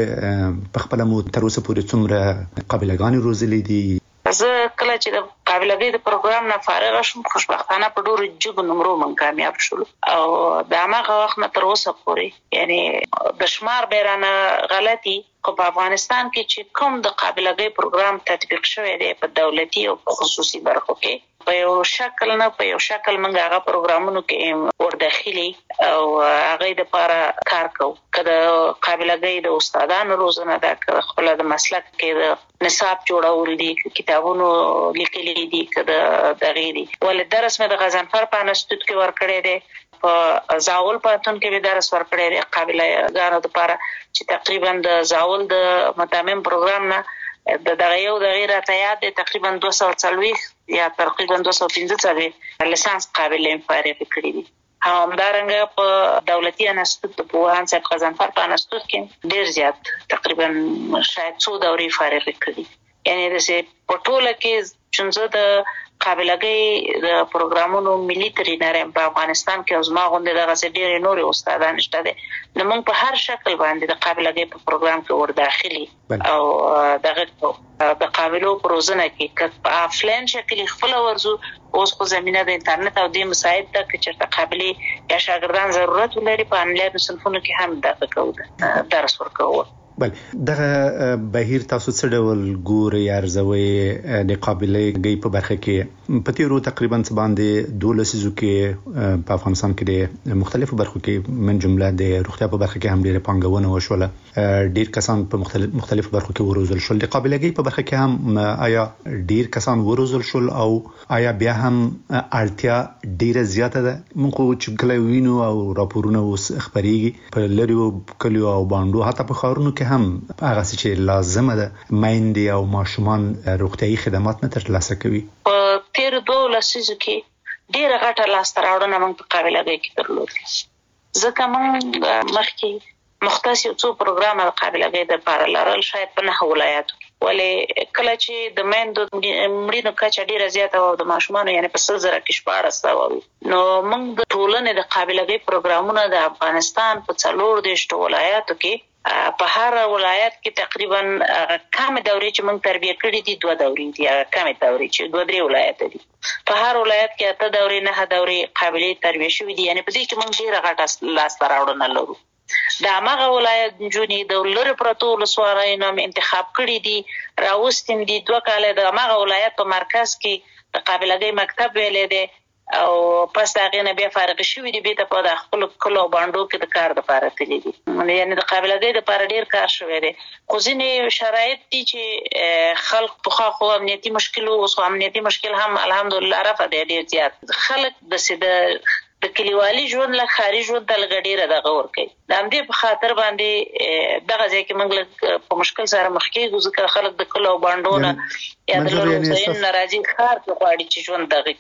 چې په خپل مو تر اوسه پورې څومره قابلګان روزلې دي؟ زه کله چې د قابلګۍ د پروګرام نه فارغ شوم خوشبختانه په ډورو جګو نمرو من کامیاب شول او د هغه وخت نه تر اوسه پورې یعنی د شمار بیرانه غلطي خو په افغانستان کې چې کوم د قابلګۍ پروګرام تطبیق شوی دی په دولتي او خصوصي برخو کې په یو شکل موږ هغه پروګرامونو کې ورداخلي او هغه د لپاره کار کوو، کله قابلګۍ د استادانو روزنه ده، خپل د مسلک کې د نصاب جوړول دي، کتابونو لیکلي دي، کله دغه دي. ولې درس مې د غزنفر په انستیتوت کې ورکړی دی، په زاول پوهنتون کې به درس ورکړی دی قابلګانو لپاره چې تقریبا د زاول د متمم پروګرام نه دغه یو د غیر اتیاد تقریبا 240 یا تقریبا 215 لیسانس قابلین فارغ کړی دي. همدارنګه په دولتي انستیتوت په وهان صاحب غزنفر په انستیتوت کې ډیر زیات تقریبا شاید 100 دورې فارغ کړی، یعنی د څه په ټوله کې چې د قابلګۍ د پروګرامونو ملي ترینر په افغانستان کې اوس ما غونډه دغه ډېر نور استادان شته دي نو موږ په هر شکل باندې د قابلګۍ په پروګرام کې ور داخلي او دغه د قابلو پروژنه کې په افلاین شکل خپل ورزو اوس په زمينه د انټرنیټ او د مساعد د کچرته قابلیت یا شاګردان ضرورت لري په انلاین صنفونو کې هم دغه کوو درس ورکوو. بل دغه بهیر تاسو څه ډول ګوري ارزوي د قابلیت په برخه کې په تیرو تقریبا باندې 12 سيزو کې په افغانستان کې د مختلفو برخو کې من جمله د روغتیا په برخه کې هم ډېر پانګونه وشوله ډېر کسان په مختلفو برخو کې وروزل شول د قابلیت په برخه کې هم آیا ډېر کسان وروزل شول او آیا بیا هم اړتیا ډېره زیاته ده موږ چې کله وینو او راپورونه اوس خبريږي په لریو کلیو او باندې حتی په خارونو کې هم هغه چې لازمه ده مایندې او ماشومان روغتيایي خدمات نه ترلاسه کوي. په تیر 12 سيزو کې ډېر غټه لاسته راوړنه موږ په قابلګۍ کې درلوده ځکه موږ مخکې مختص یو څو پروګرام د قابلګۍ د لپاره لرل شاید په 9 ولایتو ولې کله چې د میندو مړینو کچه ډیره زیاته او د ماشومانو یعنی په 1000 کې 14 و نو موږ د ټولنې د قابلګۍ پروګرامونه د افغانستان په 14 ولایتو کې په هر ولایت کې تقریبا کم دورې چې موږ تربیه کړې دي 2 دورې دي کم دورې چې 2-3 ولایت دي په هر ولایت کې 8 دورې 9 دورې قابلیت تربیه شوې دي یعنی په دې کې موږ ډیره غټه لاسته راوړنه لرو. دا هغه ولایت جونې د لری پروتو لسوارای نوم انتخاب کړی دي راوستیم دي 2 کال د هغه ولایت په مرکز کې د قابلګۍ مکتب ویلې دي او پس هغه نه بیا فارغ شوې دي به په خپل کلو باندې کې د کار د لپاره تللی دي یعنی د قابلګۍ د لپاره ډیر کار شوی دی خو ځینې شرایط دي چې خلک په خو امنیتي مشکل او امنیتي مشکل هم الحمدلله رفع دی ډیر زیات خلک د کلیوالي ژوند له خاري ژوند ته لګډیره دغه ور کوي د همدې په خاطر باندې دغه ځکه موږ په مشکل سره مخ کېږو ځکه خلک د کلو باندونه یا د لورځین ناراضي خار په غواړي چې ژوند دغه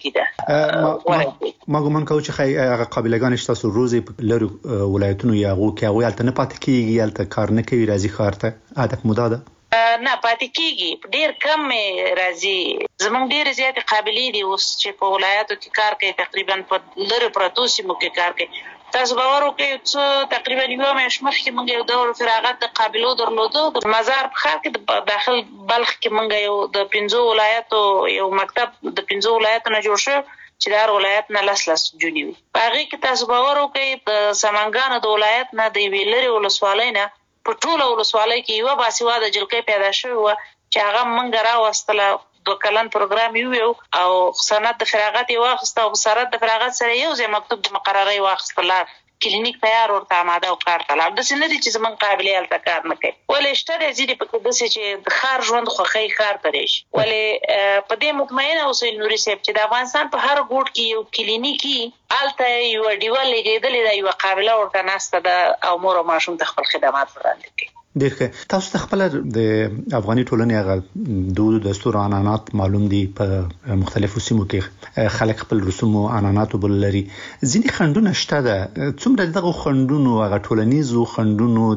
کیده ما ګومان کوم چې هغه قابلګان چې تاسو روزي لري ولایتونو یا غو کې هغه الته نه پات کیږي الته کار نه کوي راځي خارته هدف موده ده نه پاتې کیږي ډیر کم راځي زمونږ ډیر زیات قابلیت دي اوس چې په ولایتو کې کار کوي تقریبا په لری پروتو سیمو کې کار کوي تاسو باور وکړئ چې تقریبا یو مېش مخکې موږ یو دور فراغت د قابلو درلوده د مزار په خار کې داخل بلخ کې موږ یو د 15 ولایتو یو مکتب د 15 ولایتو نه جوړ شو چې د هر ولایت نه لس جوړي وي هغه کې تاسو باور وکړئ د سمنګانو د ولایت نه د ویلری ولسوالۍ نه په ټول ولسوالۍ کې یو باسواده جلکې پیدا شوی و چې هغه منګ راوستله 2 کلن پروګرام یو او سند د فراغت واخسته او سند د فراغت سره یو ځای مکتوب د مقرري واخستله کلینیک تیار ورته آماده او کار طلب د سینې دي چې زمون قابلیت کار نه کوي ولې شته زیری په دې چې د خار ژوند خوخی خار ترېش ولې په دې مطمئنه اوسې نوري سیب چې د افغانستان په هر ګوټ کې یو کلینیکي الته یو دیوال لګیدل دی یو قابلیت ورته نسته د امور او ماشوم د خپل خدمات وړاندې کوي ډیره تاسو ته خپل د افغاني ټولنې هغه دود دستور عنعنات معلوم دي په مختلفو سیمو کې خلک خپل رسوم او عنعنات بل لري ځینې خندونه شته ده څومره دغه خندونو هغه ټولنیزو خندونو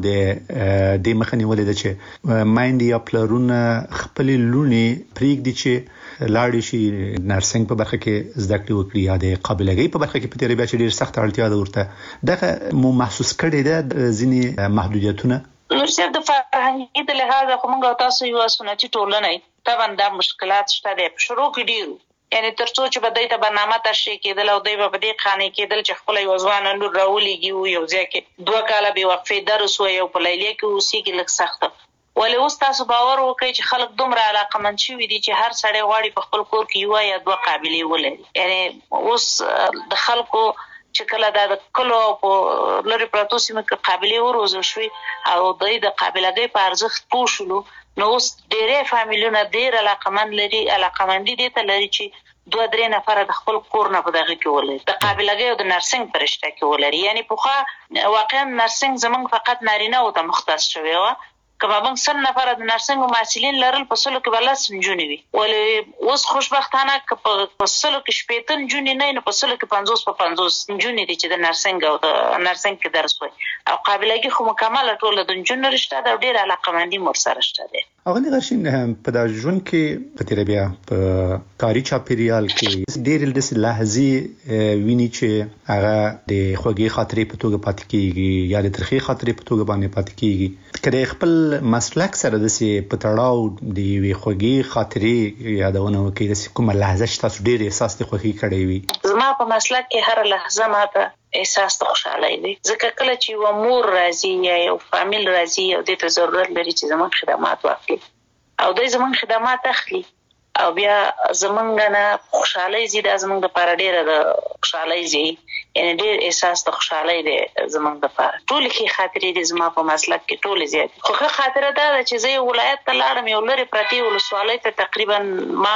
د مخنی ولې ده چې مایند یا پلرونه خپل لونی پریږدي چې لاړ شي نرسنګ په برخه کې زده کړې وکړي یا د قابلګۍ په برخه کې په تیرې بیا چې ډیر سخت اړتیا ده ورته دغه مو محسوس کړی ده ځینې محدودیتونه نو صرف د فرهنګي د لحاظه کومه تاسو یو سنتي ټولنه طبعا دا مشکلات شته د شروع کې ډیرو یعنی ترڅو چې بدای ته برنامه تشریح کېدل او دای په دې خانه کېدل چې خپل یو ځوان نور راولېږي یو ځکه 2 کاله به وقفه درس و یو په لیلیه کې اوسې کې لږ سخته ولې اوس تاسو باور وکړئ چې خلک دومره علاقمند شوي دي چې هر سړی غواړي په خپل کور کې یو یا 2 قابلیت ولري یعنی اوس د خلکو چې کله د کلو په لری پروتو سیمه کې قابلیت وروزل شوی او د قابلیت په ارزښت پوښلو نو اوس ډېرې فامیلونه ډېر علاقمندي دي ته لري چې 2-3 نفر د خپل کور نه په دغه کې ولري د قابلیت او د نرسنګ پرشته کې ولري یعنی په واقعا نرسنګ زمونږ فقط نارینه او ته مختص شوی و کله موږ سن نفر د نرسنګ محصلین لرل په سلو کې بلس نجونې وي ولې اوس خوشبختانه په سلو کې شپېته نجونې نه په سلو کې 50 په 50 نجونې دي چې د نرسنګ او د نرسنګ کې درس وایي او قابلیت خو مکمل ټول د نجونو رشته د ډیر علاقمندي مور سره شته دي. اغلی غرشین په دا ژوند کې په تیر بیا په کاری چاپیریال کې ډیر د لحظې ویني چې هغه د خوږی خاطرې په توګه پاتې کیږي یا د ترخی خاطرې په توګه باندې پاتې کیږي کله خپل مسلک سره د سي په تړاو د وی خوږی خاطرې یادونه کوي د کومه لحظه چې تاسو ډیر احساس د خوښي کړی وي. زما په مسلک کې هر لحظه ماته احساس د خوشحالۍ دی ځکه کله چې یو مور راځي یا یو فامیل راځي او د ته ضرورت لري چې زموږ خدمات واخلي او دوی زموږ خدمات اخلي او بیا زموږ نه خوشحالۍ زیاده زموږ لپاره ډیره د خوشحالۍ زی یعنی ډیر احساس د خوشحالۍ دی زموږ لپاره ټول کې خاطرې دي زما په مسلک کې ټول زیات خو خاطره ده چې زه ولایت ته لاړم یو لري پرتی ولسوالۍ ته تقریبا ما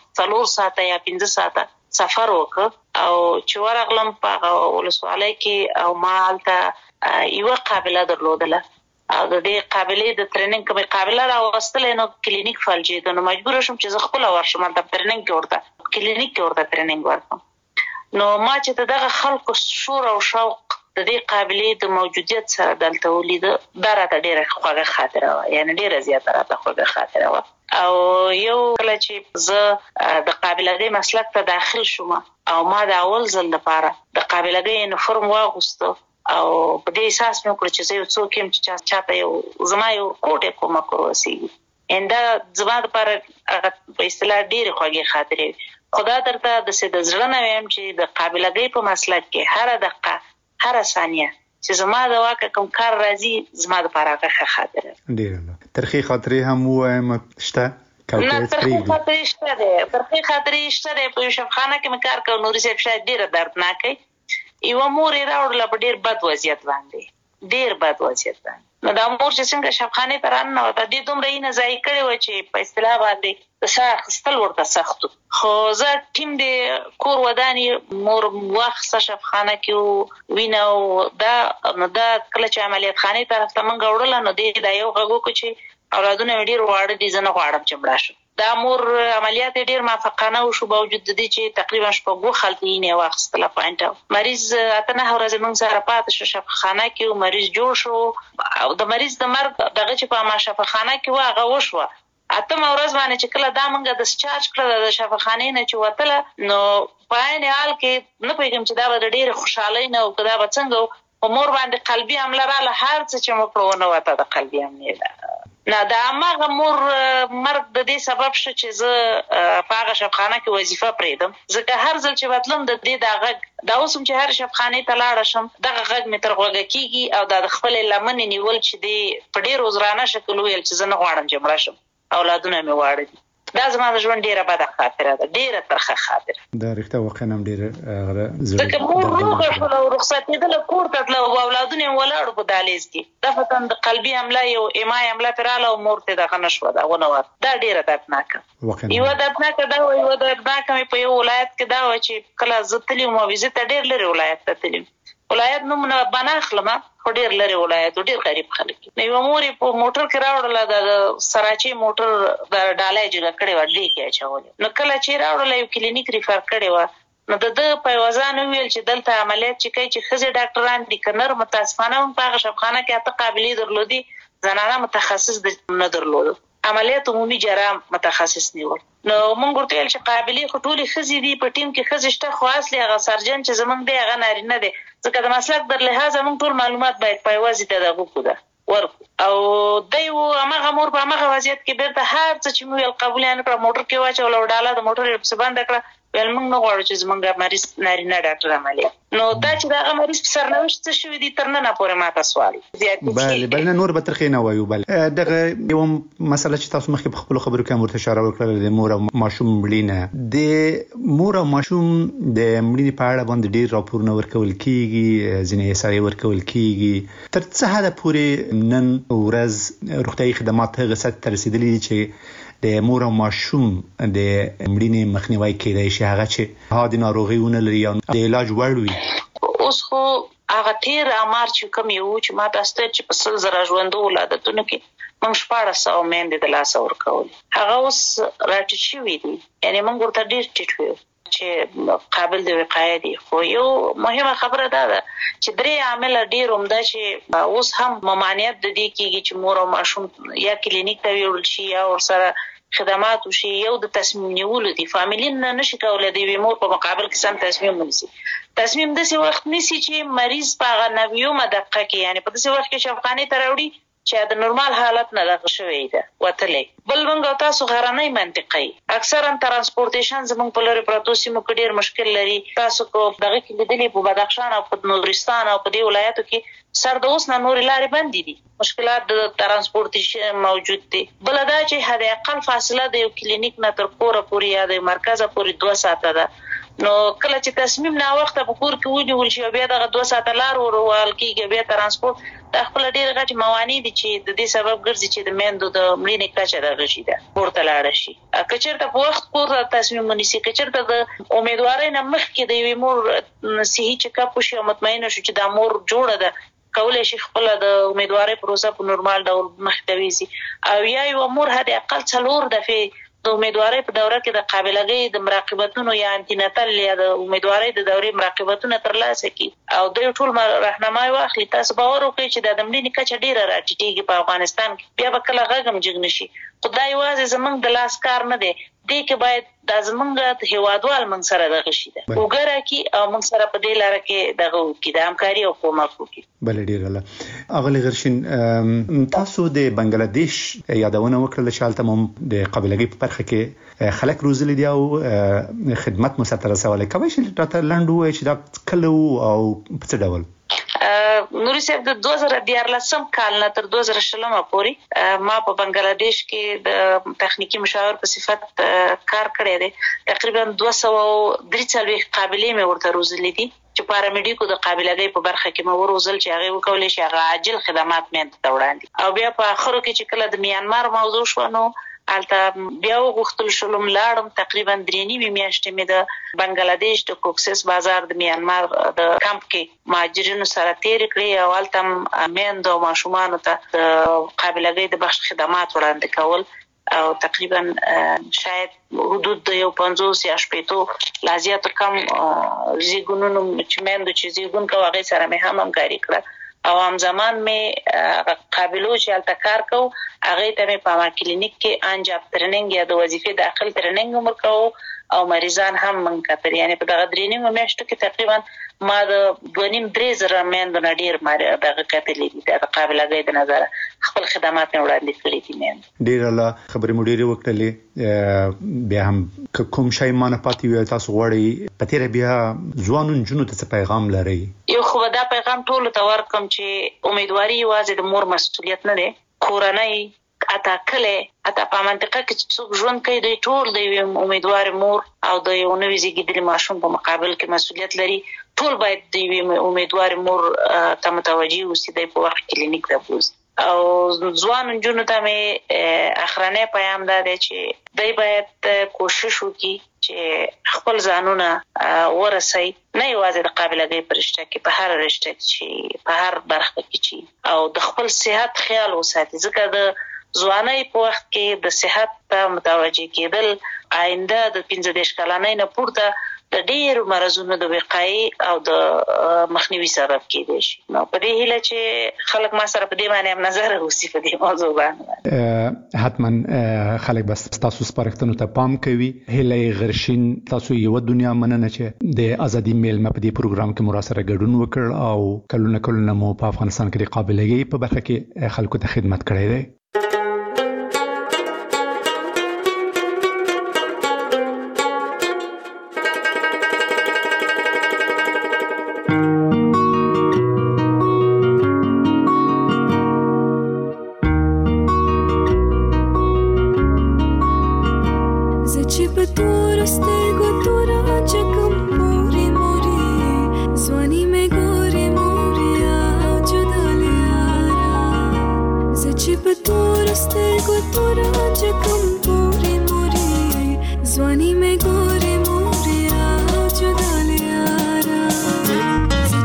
4 ساعته یا 5 ساعته سفر وکړ او چې ورغلم په ولسوالۍ کې او ما هلته یو قابله درلودله او د دې قابلیت د ټریننګ کومه قابلیت راوستل نو کلینیک فالجی ته نو مجبور شوم چې زه خپل ورشم د ټریننګ کې ورته کلینیک کې ورته ټریننګ ورکوم نو ما چې دغه خلکو شور او شوق د دې قابلیت د موجودیت سره دلته ولید دا راته ډیره خوږه خاطره و یعنی ډیره زیاته راته خوږه خاطره و او یو کله چې زه د قابلیت مسلک ته داخل شوم او ما د اول ځل لپاره د قابلیت یونیفورم واغوسته او په دې اساس مې وکړ چې زه یو څوک يم چې چاته یو زما یو کوټه کوم کروسي انده زما لپاره په اصطلاح ډیره خوږه خاطره خدا درته د سید زړه نه ویم چې د قابلیت په مسلک کې هر دقیقه هر ثانیه چې زما د واقع کوم کار راځي زما لپاره ښه خاطره ډیره ترخی خاطرې هم وایم شته نه ترخی خاطرې شته ده ترخی خاطرې شته ده په شفخانه کې مې کار کوم نوري صاحب شاید ډیره دردناک یو مور راوړل په ډیر بد وضعیت باندې نو دا مور چې څنګه شفخانه ته رانه وته د دومره نه ځای کړي و چې په اصطلاح باندې د سختل ورته سخت خو زه ټیم د کور ودانی مور واخصه شفخانه کې ویناو دا کله چې عملیات خانه طرف ته منګ وړل نو دا یو غوږ کو چې اولادونه ډیر واړه دي زنه غواړم چې مړه شو دا مور عملیات ډیر موافقانه وشو باوجود د دې چې تقریبا شپږ خلطې نه واخستله پاینټ مریض اتنه ورځ موږ سره پاتې شو شفخانه کې او مریض جوړ شو او د مریض د مرګ دغه چې په ما شفخانه کې واغه وشو اتم ورځ باندې چې کله دا موږ د ډیسچارج کړل د شفخانه نه چې وتله نو پاین حال کې نه پیګم چې دا ډیر خوشاله نه او کدا بڅنګ مور باندې قلبي عمله را له هر څه چې مکرونه وته د قلبي عمله نه دا ماغه مور مرګ د دې سبب شو چې زه په هغه شفخانه کې وظیفه پرېدم ځکه هر ځل چې وتلم د دې دا غږ دا اوسم چې هر شفخانه ته لاړ شم دغه غږ مې تر غوږه کیږي او دا د خپل لمن نیول چې دی په ډیر وزرانه شکل ویل چې زه نه غواړم چې مړ شم اولادونه مې واړه دا زما د ژوند ډیره بده خاطره ده ډیره ترخه خاطره دا رښتیا واقعا هم ډیره ځکه مور روغه شوله او رخصتېدله کور ته تله او اولادونه یې ولاړو په دهلیز کې دا فتن د قلبي حمله یو ایمای حمله پرې راغله او مور ته دغه نه شوه دغه نه وه دا ډیره دردناکه یوه دردناکه دا وه یوه دردناکه مې په یو ولایت کې دا وه چې کله زه تللی وم او زه ته ډېر لرې ولایت ته تللی ولایت نوم نه بنا اخلم خو ډېر لرې ولایت و ډېر غریب خلک نو یوه مور یې په موټر کې راوړله د سراچۍ موټر د ډالۍ جګه کړې وه ډې کې اچولې نو کله چې راوړله یو کلینیک ریفر کړې وه نو د ده په یوه ځان وویل چې دلته عملیات چې کوي چې ښځې ډاکټران دي که نر متاسفانه هم په هغه شفخانه کې اته قابلې درلودي زنانه متخصص نه درلودو عملیات عمومي جراح متخصص نیول نو مونږ ورته ویل چې قابلې خو ټولې ښځې دي په ټیم کې ښځې شته خو اصلي هغه سرجن چې زموږ دی هغه نارینه دی ځکه د مسلک در لحاظه مونږ ټول معلومات باید په یوازې ته دغه وکړو ورکو او دی هماغه مور په هماغه وضعیت کې بیرته هر څه چې مې ویل قبول یې نه کړه موټر کې واچوله او ډاله د موټر یې پسې بنده کړه ویل موږ نه غواړو چې زموږ مریض نارینه ډاکټر عملیات نو دا چې د هغه مریض په سرنوشت څه شوي دي تر ننه پورې ماته سوال بله نور به ترخې نه وایو بله دغه یوه مسله چې تاسو مخکې په خپلو خبرو کې هم ورته اشاره وکړله د مور او ماشوم مړینه د مور او ماشوم د مړینې په اړه باندې ډېر راپورونه ورکول کېږي ځینې احصایې ورکول کېږي تر څه حده پورې نن ورځ روغتیایي خدمات هغه سطح ته رسېدلي دي چې د مور او ماشوم د مړینې مخنیوی کېدای شي هغه چې حادي ناروغي ونه لري یا د علاج وړ وي اوس خو هغه تیر امار چې کوم یو چې ما تاسو ته چې په 100,000 ژوندو ولادتونو کې موږ 1400 میندې د لاس ورکول. هغه اوس راټیټ شوي دي، یعنی موږ ورته ډیر ټیټ ویو چې قابل د وقایې دي. خو یو مهمه خبره ده چې درې عامل ډیر عمده چې اوس هم ممانعت د دې کېږي چې مور او ماشوم یا کلینیک ته ویول شي یا ورسره خدمات وشي. یو د تصمیم نیولو دي. فامیلین نشي کولای د مور په مقابل کې سم تصمیم ونیسي. تصمیم داسې وخت نیسي چې مریض په هغه 90 دقیقه کې، یعنی په داسې وخت کې شفاخانې ته راوړي چې د نورمال حالت نه دغه شوی ده وتلې. بل موږ تاسو غرانۍ منطقي اکثرا ترانسپورټیشن زموږ په لوري پروتو سیمو کې ډیر مشکل لري. تاسو کو دغه کې لیدلې په بدخشان او په نورستان او په دې ولایتو کې سر د اوس نه نور لارې بندې دي، مشکلات د ترانسپورټیشن موجود دي. بل دا چې حد اقل فاصله د یو کلینیک نه تر کوره پورې یا د مرکز پورې 2 ساعته ده. نو کله چې تصمیم نه وخت په کور کې ونیول شي بیا دغه 2 ساعته لار ورول کېږي، بیا ترانسپورت د خپل ډیر غټ موانع دي چې د دې سبب ګرځي چې د میندو د مړینې کچه دغه شي ده ورته لاړ شي. کچرته په وخت کور تصمیم ونیسي، کچرته د امیدوارۍ نه مخکې د یوې مور صحي چیک اپ شي او مطمئنه شي چې دا مور جوړه ده، کولای شي خپل د امیدوارۍ پروسه په نورمال ډول مخ ته ویسي. او یا یو مور حد اقل 4 دفعې د امیدوارۍ په دوره کې د قابلګۍ د مراقبتونو یا انټیناتل یا د امیدوارۍ د دورې مراقبتونه ترلاسه کړي او د ټول راهنمایي واخلي. تاسو باور وکړئ چې د مړینې کچه ډیره راټیټېږي په افغانستان کې. بیا به کله غږم جګ نشي. خدای یوازې زمونږ د لاس کار نه دی، دې کې باید د زمونږ هیوادوال موږ سره دغه شي ده وګوره کې او موږ سره په دې لار کې دغه وکړي د همکاري او کومک وکړي. بل ډیر الله اغلی غرشین، تاسو د بنگلاديش یادونه وکړه چې حالت هم د قابلګۍ په برخه کې خلک روزل دي او خدمت مساتره سواله کوي چې راته لاندو چې دا کلو او په څه ډول نوري صاحب د 2014 کال نه تر 2016 پورې ما په بنگلاديش کې د تخنیکی مشاور په صفت کار کړی دی. تقریبا 243 قابلیت مې ورته روزلې دي چې پارامډیکو د قابلګۍ په برخه کې مې وروزل چې هغه وکولای شي هغه عاجل خدمات مې ته وړاندې. او بیا په اخرو کې چې کله د میانمار موضوع شو نو البته بیا وغوښتل شولم لاړم. تقریبا 3.5 میاشتې مې د بنگلاديش د کوکسس بازار د میانمار د کمپ کې مهاجرینو سره تیر کړی او البته میندو او ماشومانو ته د قابلګۍ د بخش خدمات وړاندې کول او تقریبا شاید حدود د 50 یا 60 لازیات کم زیګونو چې میندو چې زیګون کوي هغه سره مې هم همکاري کړه او همزمان مې قابلو چې التکار کو هغه ته مې په ما کلینیک کې انجاب ټریننګ یا د وظیفې داخل ټریننګ عمر کو او مریضان هم من کتر. یعنی په دغه درینګ میاشتو کې تقریبا ما د 2.5-3 زره میندو نه ډیر دغه کتلې دي د قابلګۍ د نظر خپل خدمات نه وړاندې کړې دي. میند ډیر الله خبرې مو ډیره وکړلې. بیا هم کوم شی مانه پاتې وي تاسو غواړئ په تیر بیا ځوانون جنو ته پیغام لري؟ یو خو دا پیغام ټول ته ورکم چې امیدواري یوازې د مور مسؤلیت نه ده، کورنۍ اته کله اته په منطقه کې چې څوک ژوند کوي د ټول د امیدوار مور او د یو نوې زیږیدلي ماشوم په مقابل کې مسؤلیت لري. ټول باید د امیدوار مور ته متوجي اوسي د په وخت کلینیک ته بوزي. او ځوان جنونو ته مې اخرنه پیغام ده چې دوی باید کوشش وکړي چې خپل ځانونه ورسي نه یوازې د قابلګۍ پرشته کې په هر رشته کې په هر برخه کې چې او د خپل صحت خیال وساتي. ځکه د ځوانۍ په وخت کې د صحت ته متوجي کېدل آینده د 15 کلنۍ نه پورته د ډېر مرزونو د وقایې او د مخنیوي سبب کېدای شي. نو په دې هیله چې خلک ما سره په دې باندې هم نظر اوسي په دې موضوع باندې. حتما خلک بس تاسو سپارښتنو ته پام کوي. هیله غرشین، تاسو یو دنیا مننه چې د ازادي میلمه په دې پروګرام کې مو سره ګډون وکړ او کلونه مو په افغانستان کې د قابلګۍ په برخه کې خلکو ته خدمت کړی دی.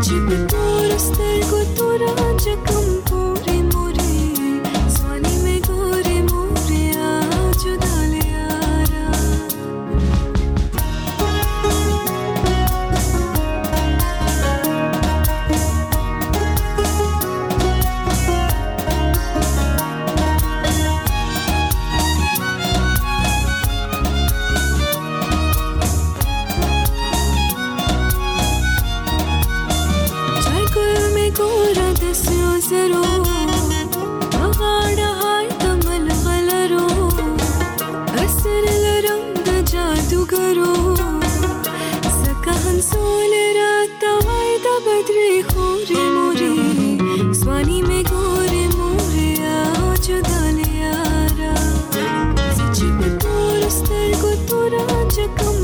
Swani me go چې کوم